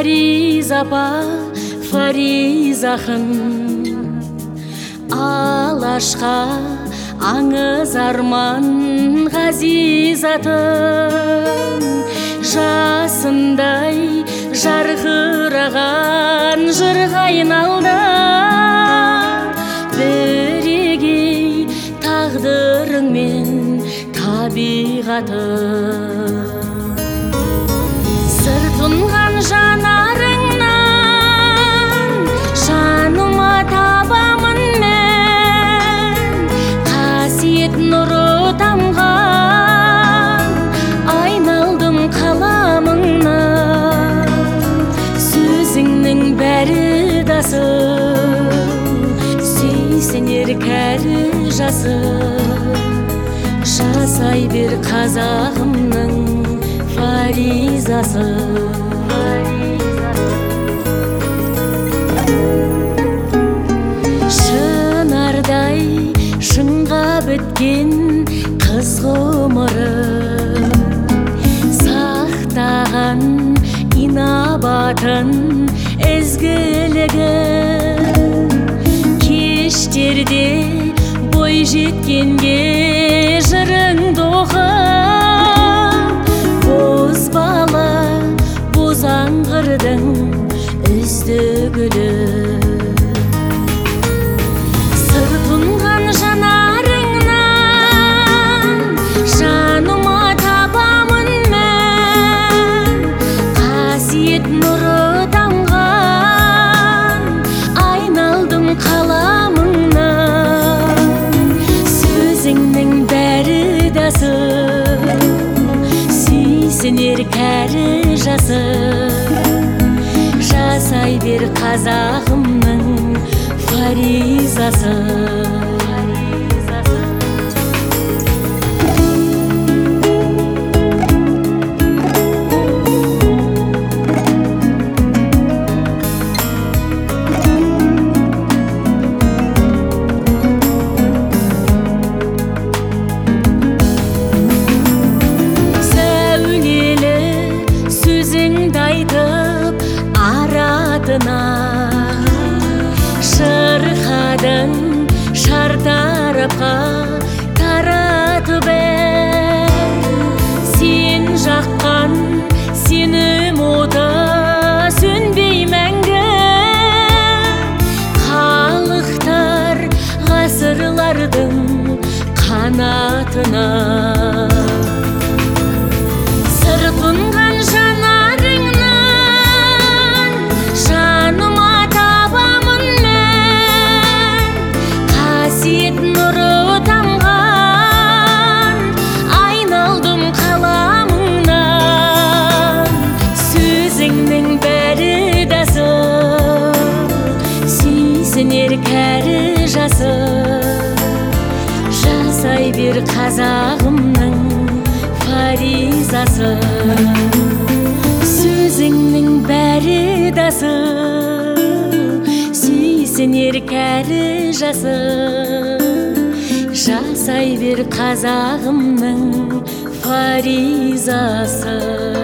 Фариза апа, Фариза ақын, алашқа аңыз арман ғазиз атын, жасындай жарқыраған жырға айналды. Бірегей тағдырыңмен табиғатың, сыр тұнған жанарыңнан жаныма табамын мен, қасиет нұры тамған айналдым қаламыңнан. Сөзіңнің бәрі дасыл, сүйсінер кәрі жасыл, жасай бер қазағымның фаризасы. Шынардай шыңға біткен қыз ғұмыры, сақтаған инабатын ізгілігі, кештерде бой жеткенге жырыңды оқып, боз бала боз аңғырдың үздігілі. Сыр тұнған жанарыңнан жаныма табамын мен, қасиет нұры тамған айналдым қаламыңнан. Сөзіңнің бәрі дасыл, сүйсінер кәрі жасыл, жасай бер қазағымның фаризасы. Сәулелі сөзіңді айтып аратына, шырқадың шартарапқа таратып сен жаққан сенім оты сөнбей мәңгі. Халықтар ғасырлардың қанатына, сыр тұнған жанарыңнан жаныма табамын мен, қасиет нұры тамған айналдым қаламыңнан. Сөзіңнің бәрі дасыл, сүйсінер кәрі жасыл, жасай бер қазағымның фаризасы. Сөзіңнің бәрі дасыл, сүйсінер кәрі жасыл, жасай бер қазағымның фаризасы.